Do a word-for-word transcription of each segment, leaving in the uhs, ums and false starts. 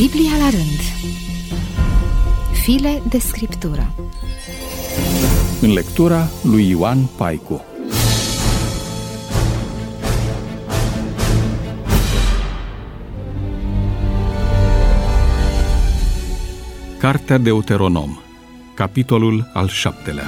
Biblia la rând. File de scriptură. În lectura lui Ioan Paicu. Cartea Deuteronom, capitolul al șaptelea.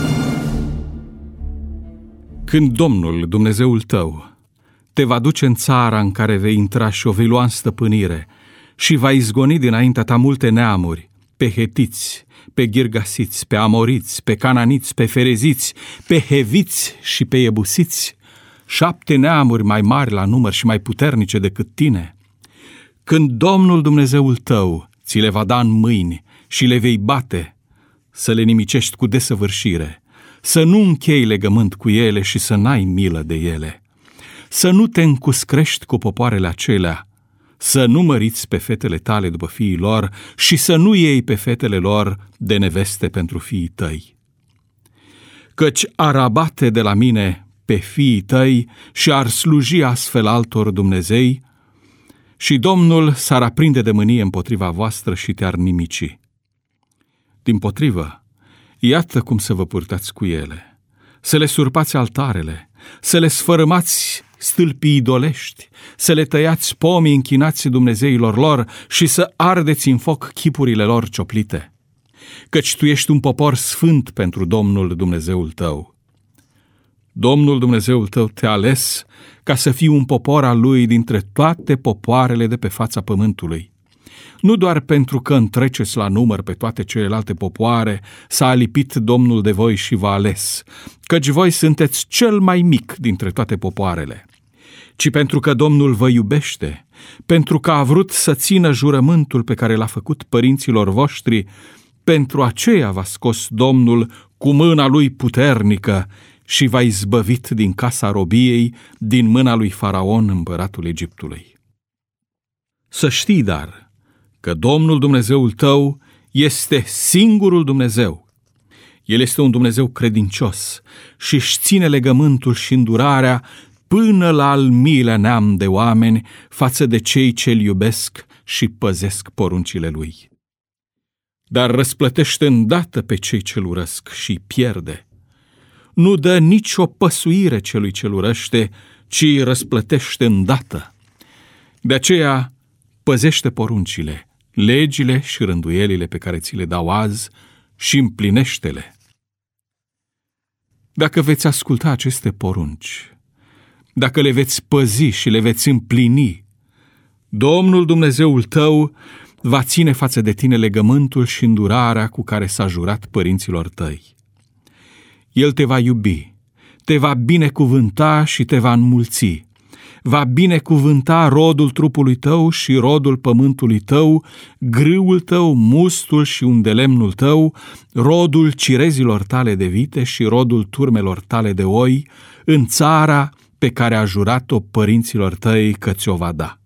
Când Domnul, Dumnezeul tău, te va duce în țara în care vei intra și o vei lua în stăpânire și va izgoni dinaintea ta multe neamuri, pe hetiți, pe ghirgasiți, pe amoriți, pe cananiți, pe fereziți, pe heviți și pe iebusiți, șapte neamuri mai mari la număr și mai puternice decât tine. Când Domnul Dumnezeul tău ți le va da în mâini și le vei bate, să le nimicești cu desăvârșire, să nu închei legământ cu ele și să n-ai milă de ele, să nu te încuscrești cu popoarele acelea, să nu măriți pe fetele tale după fiii lor și să nu iei pe fetele lor de neveste pentru fiii tăi. Căci ar abate de la mine pe fiii tăi și ar sluji astfel altor dumnezei, și Domnul s-ar aprinde de mânie împotriva voastră și te-ar nimici. Dimpotrivă, iată cum să vă purtați cu ele, să le surpați altarele, să le sfărâmați stâlpii idolești, să le tăiați pomii închinați dumnezeilor lor și să ardeți în foc chipurile lor cioplite. Căci tu ești un popor sfânt pentru Domnul Dumnezeul tău. Domnul Dumnezeul tău te-a ales ca să fii un popor al lui dintre toate popoarele de pe fața pământului. Nu doar pentru că întreceți la număr pe toate celelalte popoare, s-a alipit Domnul de voi și v-a ales, căci voi sunteți cel mai mic dintre toate popoarele, ci pentru că Domnul vă iubește, pentru că a vrut să țină jurământul pe care l-a făcut părinților voștri, pentru aceea v-a scos Domnul cu mâna lui puternică și v-a izbăvit din casa robiei, din mâna lui Faraon, împăratul Egiptului. Să știi, dar, că Domnul Dumnezeul tău este singurul Dumnezeu. El este un Dumnezeu credincios și își ține legământul și îndurarea până la al miilea neam de oameni față de cei ce-L iubesc și păzesc poruncile Lui. Dar răsplătește îndată pe cei ce-L urăsc și pierde. Nu dă nicio păsuire celui ce-L urăște, ci răsplătește îndată. De aceea păzește poruncile, legile și rânduielile pe care ți le dau azi și împlinește-le. Dacă veți asculta aceste porunci, dacă le veți păzi și le veți împlini, Domnul Dumnezeul tău va ține față de tine legământul și îndurarea cu care s-a jurat părinților tăi. El te va iubi, te va binecuvânta și te va înmulți. Va binecuvânta rodul trupului tău și rodul pământului tău, grâul tău, mustul și undelemnul tău, rodul cirezilor tale de vite și rodul turmelor tale de oi, în țara pe care a jurat-o părinților tăi că ți-o va da.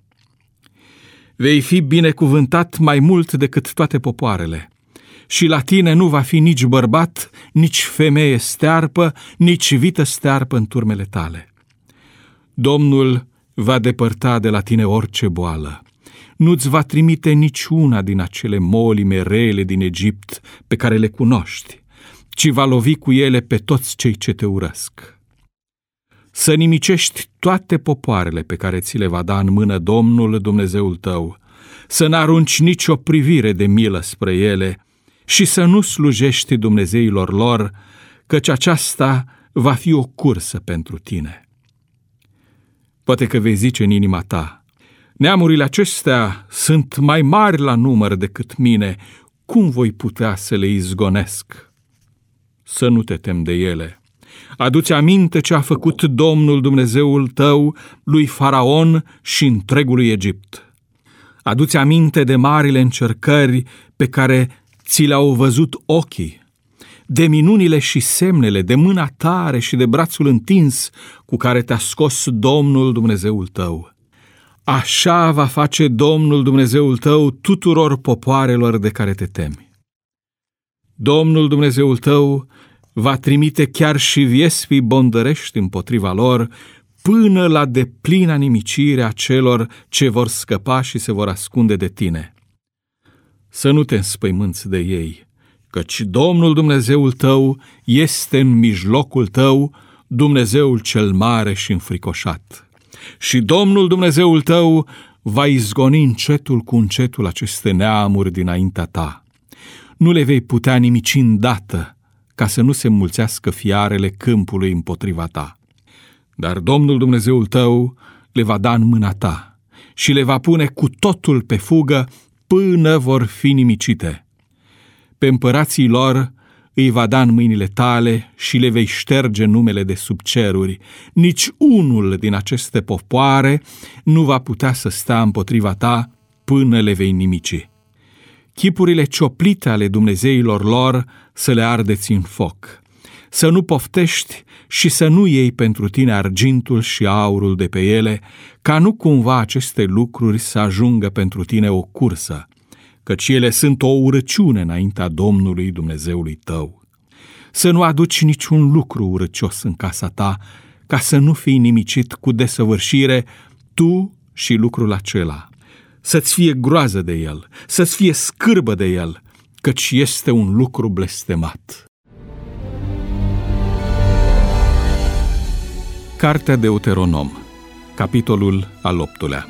Vei fi binecuvântat mai mult decât toate popoarele, și la tine nu va fi nici bărbat, nici femeie stearpă, nici vită stearpă în turmele tale. Domnul va depărta de la tine orice boală. Nu-ți va trimite niciuna din acele moli merele din Egipt pe care le cunoști, ci va lovi cu ele pe toți cei ce te urăsc. Să nimicești toate popoarele pe care ți le va da în mână Domnul Dumnezeul tău, să n-arunci nicio privire de milă spre ele și să nu slujești dumnezeilor lor, căci aceasta va fi o cursă pentru tine. Poate că vei zice în inima ta, neamurile acestea sunt mai mari la număr decât mine, cum voi putea să le izgonesc? Să nu te temi de ele. Adu-ți aminte ce a făcut Domnul Dumnezeul tău lui Faraon și întregului Egipt. Adu-ți aminte de marile încercări pe care ți le-au văzut ochii, de minunile și semnele, de mâna tare și de brațul întins cu care te-a scos Domnul Dumnezeul tău. Așa va face Domnul Dumnezeul tău tuturor popoarelor de care te temi. Domnul Dumnezeul tău va trimite chiar și viespii bondărești împotriva lor, până la deplina nimicire a celor ce vor scăpa și se vor ascunde de tine. să nu te înspăimânți de ei, căci Domnul Dumnezeul tău este în mijlocul tău, Dumnezeul cel mare și înfricoșat. Și Domnul Dumnezeul tău va izgoni încetul cu încetul aceste neamuri dinaintea ta. Nu le vei putea nimici îndată, ca să nu se înmulțească fiarele câmpului împotriva ta. Dar Domnul Dumnezeul tău le va da în mâna ta și le va pune cu totul pe fugă până vor fi nimicite. Pe împărații lor îi va da în mâinile tale și le vei șterge numele de sub ceruri. Nici unul din aceste popoare nu va putea să stea împotriva ta până le vei nimici. Chipurile cioplite ale dumnezeilor lor să le ardeți în foc. Să nu poftești și să nu iei pentru tine argintul și aurul de pe ele, ca nu cumva aceste lucruri să ajungă pentru tine o cursă, căci ele sunt o urăciune înaintea Domnului Dumnezeului tău. Să nu aduci niciun lucru urăcios în casa ta, ca să nu fii nimicit cu desăvârșire tu și lucrul acela. Să-ți fie groază de el, să-ți fie scârbă de el, căci este un lucru blestemat. Cartea Deuteronom, capitolul al optulea.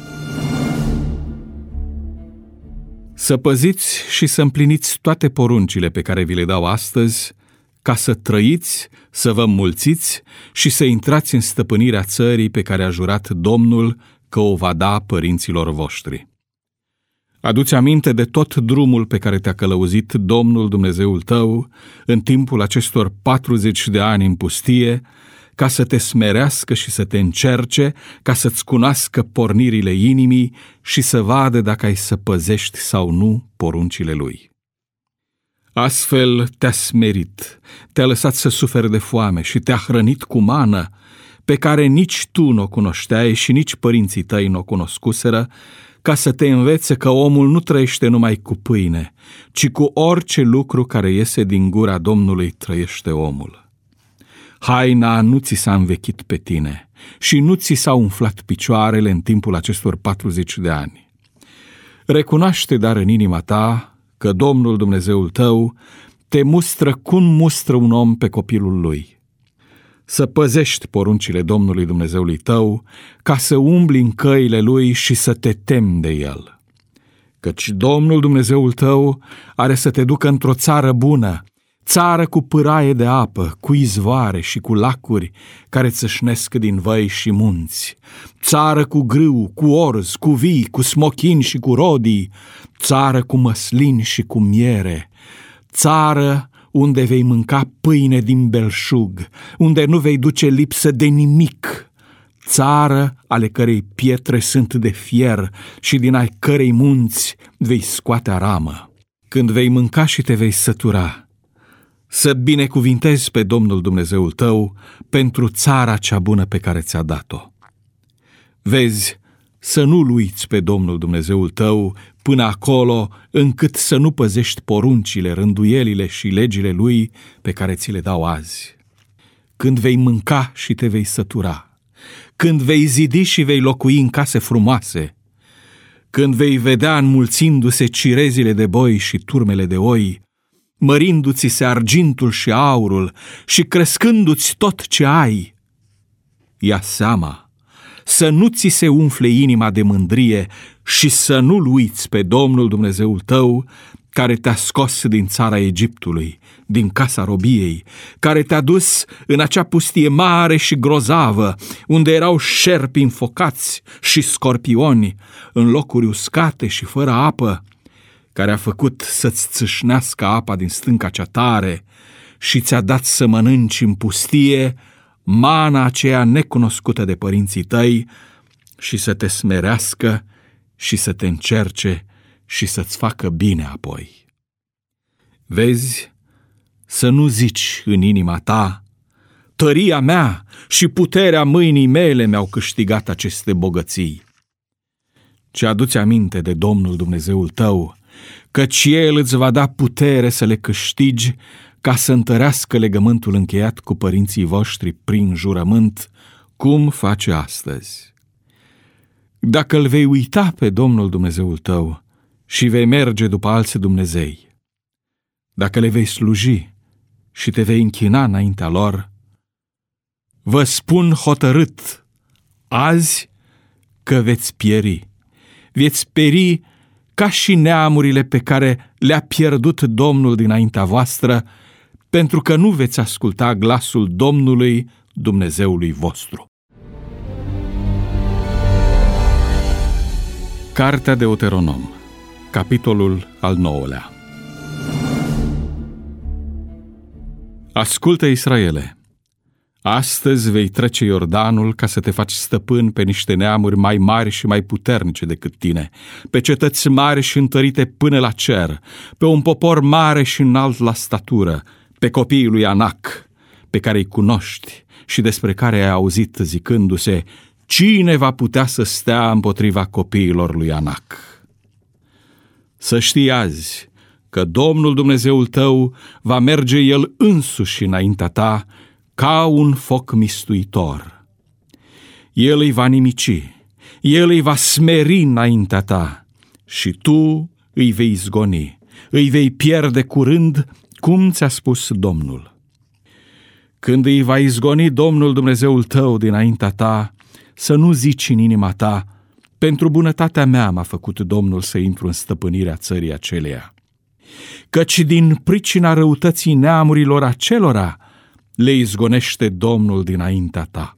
Să păziți și să împliniți toate poruncile pe care vi le dau astăzi, ca să trăiți, să vă înmulțiți și să intrați în stăpânirea țării pe care a jurat Domnul că o va da părinților voștri. Adu-ți aminte de tot drumul pe care te-a călăuzit Domnul Dumnezeul tău în timpul acestor patruzeci de ani în pustie, ca să te smerească și să te încerce, ca să-ți cunoască pornirile inimii și să vadă dacă ai să păzești sau nu poruncile lui. Astfel te-a smerit, te-a lăsat să suferi de foame și te-a hrănit cu mană, pe care nici tu n-o cunoșteai și nici părinții tăi n-o cunoscuseră, ca să te învețe că omul nu trăiește numai cu pâine, ci cu orice lucru care iese din gura Domnului trăiește omul. Haina nu ți s-a învechit pe tine și nu ți s-au umflat picioarele în timpul acestor patruzeci de ani. Recunoaște dar în inima ta că Domnul Dumnezeul tău te mustră cum mustră un om pe copilul lui. Să păzești poruncile Domnului Dumnezeului tău, ca să umbli în căile lui și să te temi de el. Căci Domnul Dumnezeul tău are să te ducă într-o țară bună, țară cu pâraie de apă, cu izvoare și cu lacuri care țâșnesc din văi și munți, țară cu grâu, cu orz, cu vii, cu smochini și cu rodii, țară cu măslin și cu miere, țară unde vei mânca pâine din belșug, unde nu vei duce lipsă de nimic, țară ale cărei pietre sunt de fier și din ai cărei munți vei scoate aramă. Când vei mânca și te vei sătura, să binecuvintezi pe Domnul Dumnezeul tău pentru țara cea bună pe care ți-a dat-o. Vezi, să nu-L uiți pe Domnul Dumnezeul tău până acolo încât să nu păzești poruncile, rânduielile și legile Lui pe care ți le dau azi. Când vei mânca și te vei sătura, când vei zidi și vei locui în case frumoase, când vei vedea înmulțindu-se cirezile de boi și turmele de oi, mărindu-ți se argintul și aurul și crescându-ți tot ce ai, ia seama să nu ți se umfle inima de mândrie și să nu-L uiți pe Domnul Dumnezeul tău, care te-a scos din țara Egiptului, din casa robiei, care te-a dus în acea pustie mare și grozavă, unde erau șerpi înfocați și scorpioni, în locuri uscate și fără apă, care a făcut să-ți țâșnească apa din stânca cea tare și ți-a dat să mănânci în pustie mana aceea necunoscută de părinții tăi și să te smerească și să te încerce și să-ți facă bine apoi. Vezi, să nu zici în inima ta, tăria mea și puterea mâinii mele mi-au câștigat aceste bogății, ci adu-ți aminte de Domnul Dumnezeul tău, căci El îți va da putere să le câștigi ca să întărească legământul încheiat cu părinții voștri prin jurământ, cum face astăzi. Dacă îl vei uita pe Domnul Dumnezeul tău și vei merge după alți dumnezei. Dacă le vei sluji și te vei închina înaintea lor, vă spun hotărât azi că veți pieri. Veți pieri ca și neamurile pe care le-a pierdut Domnul dinaintea voastră, pentru că nu veți asculta glasul Domnului, Dumnezeului vostru. Cartea Deuteronom, capitolul al nouălea. Ascultă, Israele! Astăzi vei trece Iordanul ca să te faci stăpân pe niște neamuri mai mari și mai puternice decât tine, pe cetăți mari și întărite până la cer, pe un popor mare și înalt la statură, pe copiii lui Anac, pe care îi cunoști și despre care ai auzit zicându-se: cine va putea să stea împotriva copiilor lui Anac? Să știi azi că Domnul Dumnezeul tău va merge El însuși înaintea ta ca un foc mistuitor. El îi va nimici, El îi va smeri înaintea ta și tu îi vei izgoni, îi vei pierde curând, cum ți-a spus Domnul. Când îi va izgoni Domnul Dumnezeul tău dinaintea ta, să nu zici în inima ta: pentru bunătatea mea m-a făcut Domnul să intru în stăpânirea țării aceleia. Căci din pricina răutății neamurilor acelora le izgonește Domnul dinaintea ta.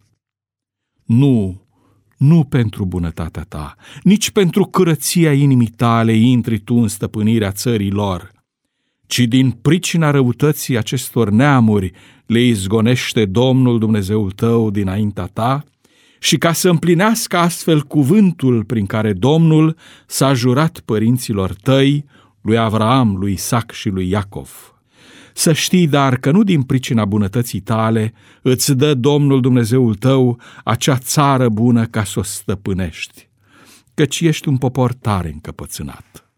Nu, nu pentru bunătatea ta, nici pentru curăția inimii tale intri tu în stăpânirea țării lor, ci din pricina răutății acestor neamuri le izgonește Domnul Dumnezeul tău dinaintea ta, și ca să împlinească astfel cuvântul prin care Domnul s-a jurat părinților tăi, lui Avraam, lui Isaac și lui Iacov. Să știi dar că nu din pricina bunătății tale îți dă Domnul Dumnezeul tău acea țară bună ca să o stăpânești, căci ești un popor tare încăpățânat.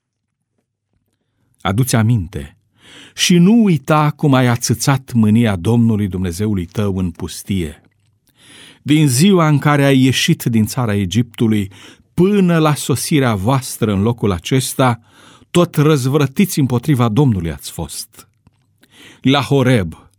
Adu-ți aminte și nu uita cum ai ațățat mânia Domnului Dumnezeului tău în pustie. Din ziua în care ai ieșit din țara Egiptului până la sosirea voastră în locul acesta, tot răzvrătiți împotriva Domnului ați fost. La Horeb,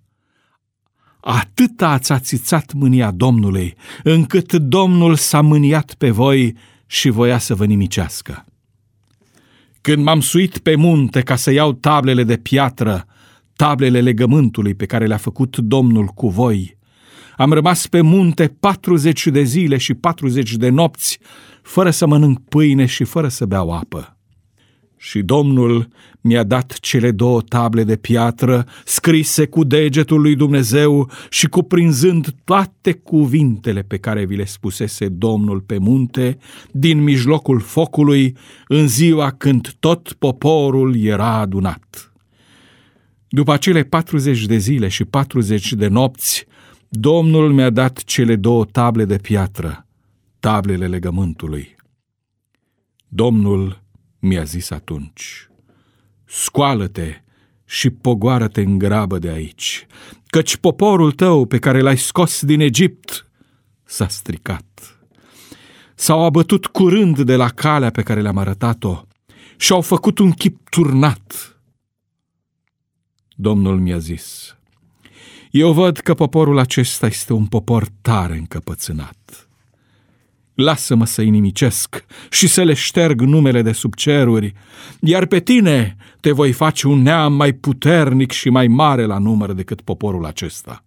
atât ați ațițat mânia Domnului, încât Domnul s-a mâniat pe voi și voia să vă nimicească. Când m-am suit pe munte ca să iau tablele de piatră, tablele legământului pe care le-a făcut Domnul cu voi, am rămas pe munte patruzeci de zile și patruzeci de nopți, fără să mănânc pâine și fără să beau apă. Și Domnul mi-a dat cele două table de piatră, scrise cu degetul lui Dumnezeu și cuprinzând toate cuvintele pe care vi le spusese Domnul pe munte, din mijlocul focului, în ziua când tot poporul era adunat. După acele patruzeci de zile și patruzeci de nopți, Domnul mi-a dat cele două table de piatră, tablele legământului. Domnul mi-a zis atunci: scoală-te și pogoară-te în grabă de aici, căci poporul tău pe care l-ai scos din Egipt s-a stricat. S-au abătut curând de la calea pe care le-am arătat-o și au făcut un chip turnat. Domnul mi-a zis: eu văd că poporul acesta este un popor tare încăpățânat. Lasă-mă să-i nimicesc și să le șterg numele de sub ceruri, iar pe tine te voi face un neam mai puternic și mai mare la număr decât poporul acesta.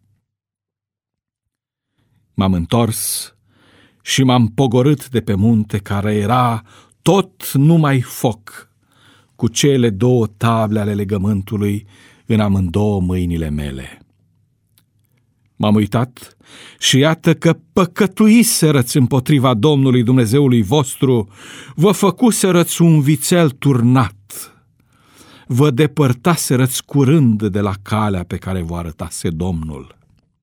M-am întors și m-am pogorât de pe munte care era tot numai foc, cu cele două table ale legământului în amândouă mâinile mele. M-am uitat și iată că păcătuiserăți împotriva Domnului Dumnezeului vostru, vă făcuserăți un vițel turnat, vă depărtaserăți curând de la calea pe care vă arătase Domnul.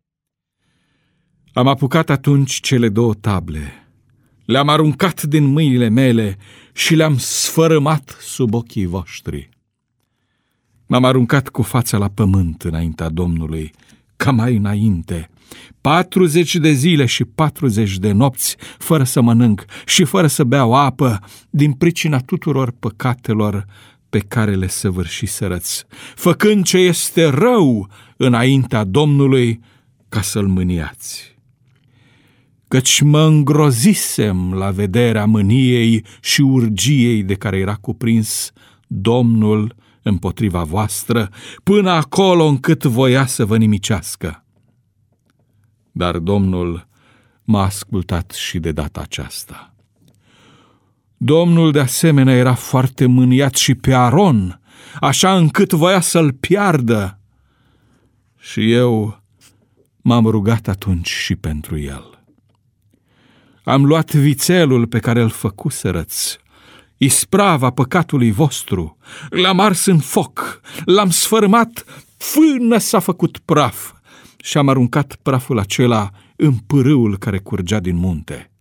Am apucat atunci cele două table, le-am aruncat din mâinile mele și le-am sfărâmat sub ochii voștri. M-am aruncat cu fața la pământ înaintea Domnului, ca mai înainte, patruzeci de zile și patruzeci de nopți fără să mănânc și fără să beau apă, din pricina tuturor păcatelor pe care le săvârșiserăți, făcând ce este rău înaintea Domnului, ca să-L mâniați. Căci mă îngrozisem la vederea mâniei și urgiei de care era cuprins Domnul împotriva voastră, până acolo încât voia să vă nimicească. Dar Domnul m-a ascultat și de data aceasta. Domnul de asemenea era foarte mâniat și pe Aron, așa încât voia să-l piardă. Și eu m-am rugat atunci și pentru el. Am luat vițelul pe care îl făcuserăți, isprava păcatului vostru, l-am ars în foc, l-am sfărâmat până s-a făcut praf și am aruncat praful acela în pârâul care curgea din munte.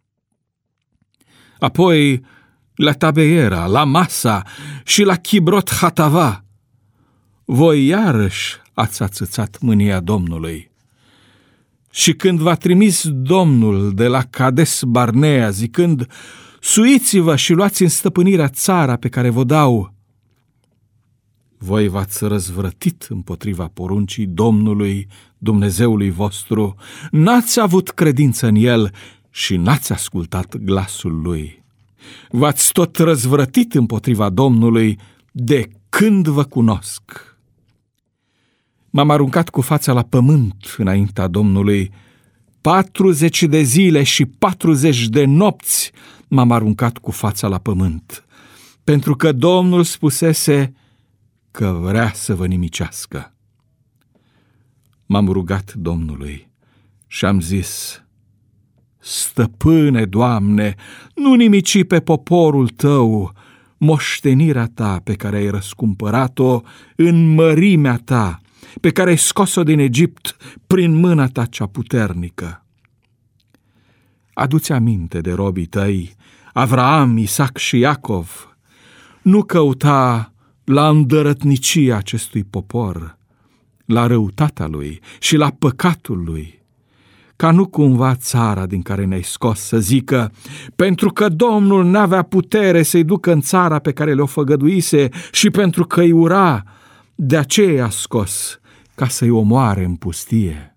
Apoi la Tabeiera, la Masa și la Chibrot Hatava, voi iarăși ați ațățat mânia Domnului. Și când v-a trimis Domnul de la Cades Barnea, zicând, suiți-vă și luați în stăpânirea țara pe care vă dau, voi v-ați răzvrătit împotriva poruncii Domnului, Dumnezeului vostru, n-ați avut credință în El și n-ați ascultat glasul Lui. V-ați tot răzvrătit împotriva Domnului de când vă cunosc. M-am aruncat cu fața la pământ înaintea Domnului, patruzeci de zile și patruzeci de nopți m-am aruncat cu fața la pământ, pentru că Domnul spusese că vrea să vă nimicească. M-am rugat Domnului și am zis, Stăpâne, Doamne, nu nimici pe poporul Tău moștenirea Ta pe care ai răscumpărat-o în mărimea Ta, pe care ai scos-o din Egipt prin mâna Ta cea puternică. Adu-ți aminte de robii Tăi, Avraam, Isaac și Iacov. Nu căuta la îndărătnicia acestui popor, la răutatea lui și la păcatul lui, ca nu cumva țara din care ne-ai scos să zică, pentru că Domnul n-avea putere să-i ducă în țara pe care le-o făgăduise și pentru că îi ura, de aceea i-a scos, ca să-i omoare în pustie.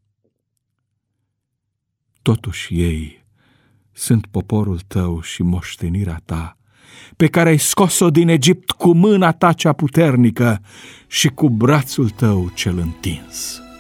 Totuși ei sunt poporul Tău și moștenirea Ta, pe care ai scos-o din Egipt cu mâna Ta cea puternică și cu brațul Tău cel întins.